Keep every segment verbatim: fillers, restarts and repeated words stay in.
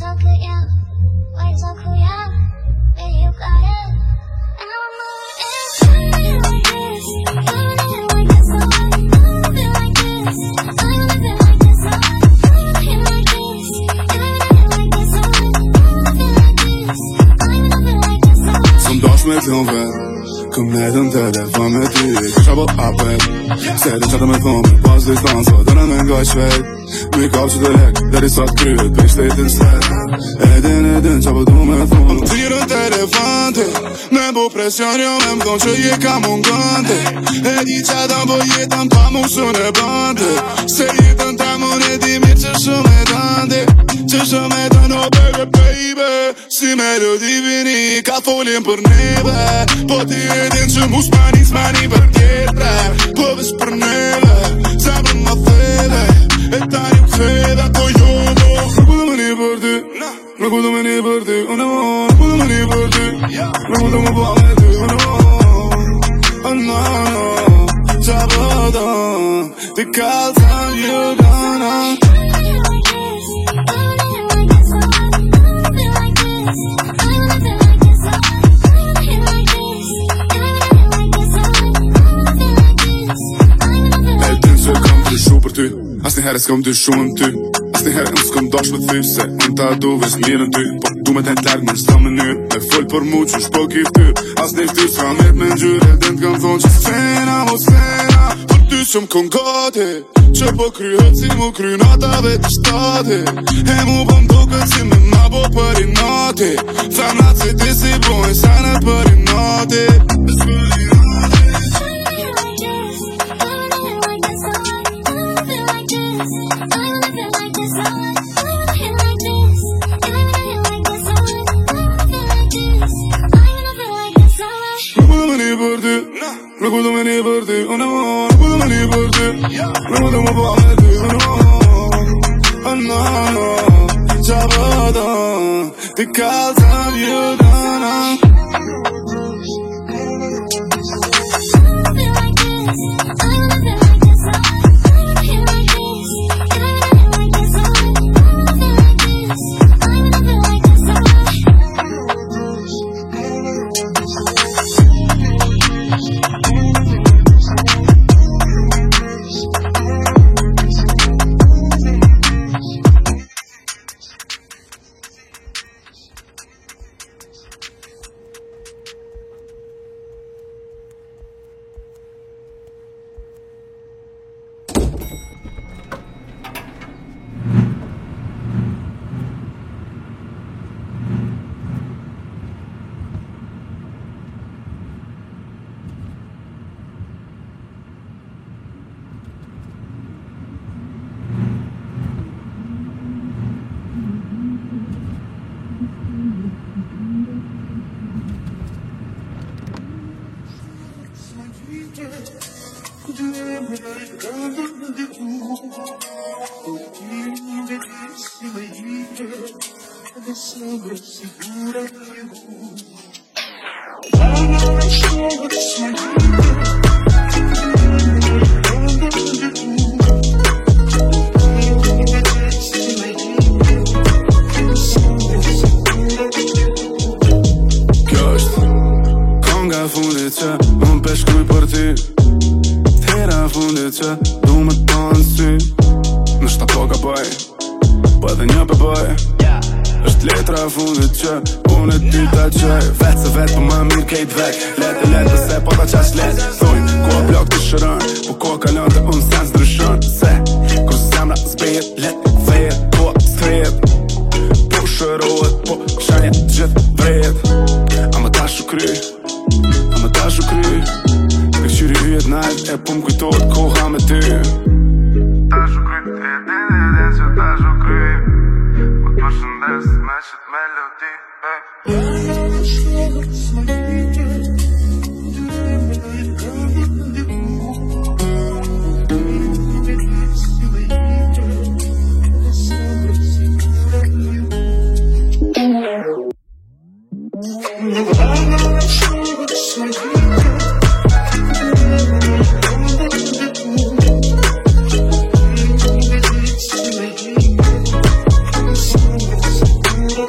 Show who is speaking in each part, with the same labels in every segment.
Speaker 1: so good, yeah. Why you so cool, yeah? Baby, you got it. And now I'm moving in. Like this, living like this, so I live it like this. I live it like this, so I live it like this. Living like this, so I live it like this. I live it like this, so I.
Speaker 2: Som dags med filmvän. Kom med den där det var med dig. Kanske på appen. Säg det chatta med filmen. Pass distans och den en gång svett. Mycket av sig direkt. Där det satt krut. Bitch det är inte svett. Edin edin chatta du med filmen. Om tio runt elefanter. Men på pression jag men de kör ge kamongante. Edi chatta på getan pamo sunne bande. Säg den tamon edi mitt som är dande. Som är dan och baby baby. Si melodi vini kafolin per neve. Po ti edin që mu s'mani s'mani për tjetra. Po vesh për neve Zemrën ma theve E tani u theve Po jo mo Nuk du me një për ty Nuk du me një për ty Unë mo Nuk du me një për ty Nuk du me po me ty Unë mo Oh no no Qa bëdo Ti kalzam you gonna Asni herre s'kom dyshu në ty Asni herre në s'kom dosh me thy Se unë ta du ves mirë në ty Po du me t'en t'larg në s'ta mënyr Me full për mu që shpo ki ftyr Asni ftyr s'ka met me n'gjyr E din t'kam thonë që s'fena mo s'fena Për ty që m'kon gati Që po kryhet si mu kry natave të shtati E mu po m'duket si me ma po për i nati Femnat si ti si bojnë sene për i nati Për i nati Nuk du me një për ty, unë mo Nuk du me një për ty Nuk du me po me ty, unë mo Oh no no Qa bëdo Ti kalzam you gonna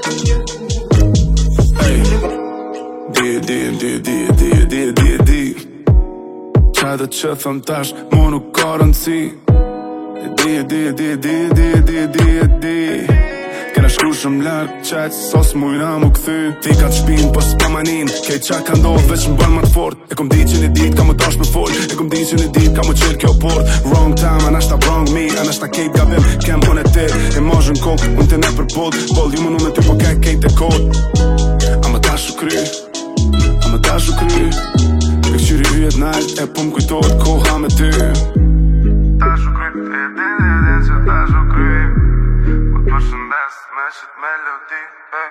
Speaker 2: Di, di, di, di, di, di, di, di Qaj dhe që thëm tash, mu nuk ka rëndësi. Di, di, di, di, di, di, di, di Kena shku shumë larg, qaq, sos mujna mu këthy. Ti ka të shpin, po s'pa manin, kej qa ka ndodh, veç më bën më të fort. E kom di që një dit ka më dash me fol, e kom di që një dit ka më qel kjo port. Wrong time, anashta wrong me, anashta kejt gabim, kem unë e ti. E mazhën kok, unë të ne për pod, volume unë me ty po ke kejt e kod. A më tashu kry, a më tashu kry, e këqyri yjet nalt, e po më kujtojt koha me ty. Tashu kry, e din e din që tashu kry, më të përshëndes me shit melodi, hey.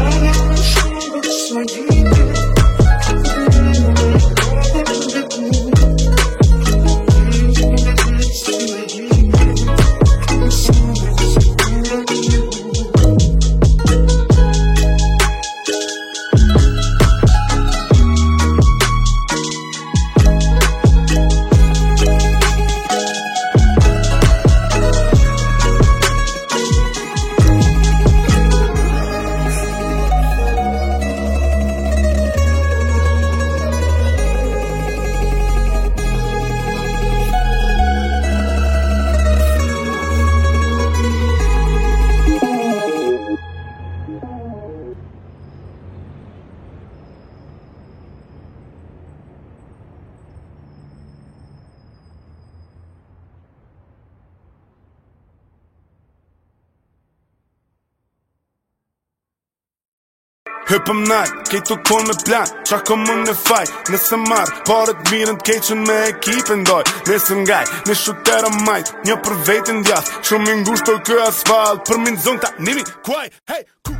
Speaker 2: Hypëm nalt, kejt të kon me plan, qa kom unë në faj. Nëse marrë, parët mirën t'keqën me ekipin doj. Nëse ngaj, në shutera majt, një për vetin djath. Shumë i ngusht të kë asfalt, për minë zon ta nimi kuaj, hey, ku